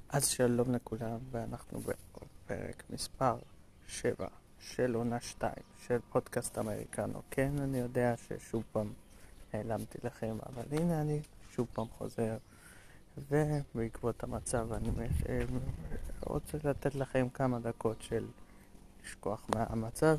אז שלום לכולם, ואנחנו בפרק מספר 7 של עונה 2 של פודקאסט אמריקנו. כן, אני יודע ששוב פעם העלמתי לכם, אבל הנה אני שוב פעם חוזר, ובעקבות המצב אני רוצה לתת לכם כמה דקות של לשכוח מהמצב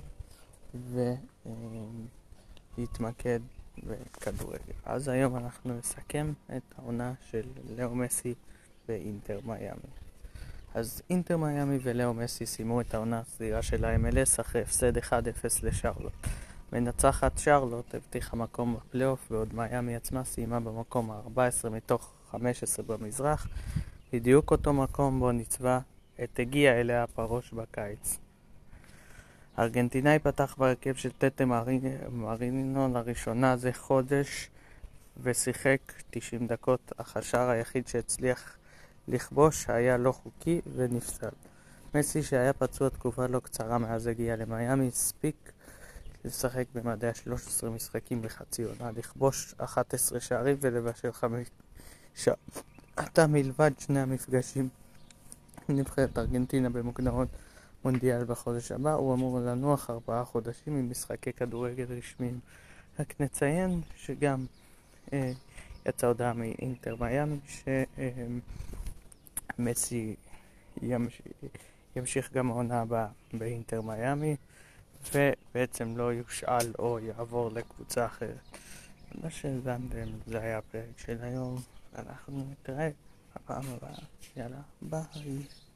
ולהתמקד בכדורגל. אז היום אנחנו נסכם את העונה של לאו מסי ואינטר מיאמי. אז אינטר מיאמי ולאו מסי סיימו את העונה הסדירה של ה-MLS אחרי הפסד 1-0 לשרלוט. מנצחת שרלוט הבטיחה מקום בפלייאוף, ועוד מיאמי עצמה סיימה במקום ה-14 מתוך 15 במזרח, בדיוק אותו מקום בו ניצבה הגיע אליה פרוש בקיץ. ארגנטינאי פתח בהרכב של טטה מרינינו לראשונה זה חודש ושיחק 90 דקות, אך השער היחיד שהצליח לכבוש היה לא חוקי ונפסל. מסי, שהיה פצוע תקופה לא קצרה מאז הגיע למיאמי, הספיק לשחק במדעי 13 משחקים בחצי עונה, לכבוש 11 שערים ולבשל 5 שערים. עתה מלבד שני המפגשים נבחרת ארגנטינה במוקדמות מונדיאל בחודש הבא, הוא אמור לנוח 4 חודשים עם משחקי כדורגל רשמיים. רק נציין שגם יצא הודעה מאינטר מיאמי שמסי ימשיך גם העונה הבאה באינטר מיאמי, ובעצם לא יושאל או יעבור לקבוצה אחרת. מה שהבנתם, זה היה הפרק של היום. אנחנו נתראה בפעם הבאה. יאללה, ביי.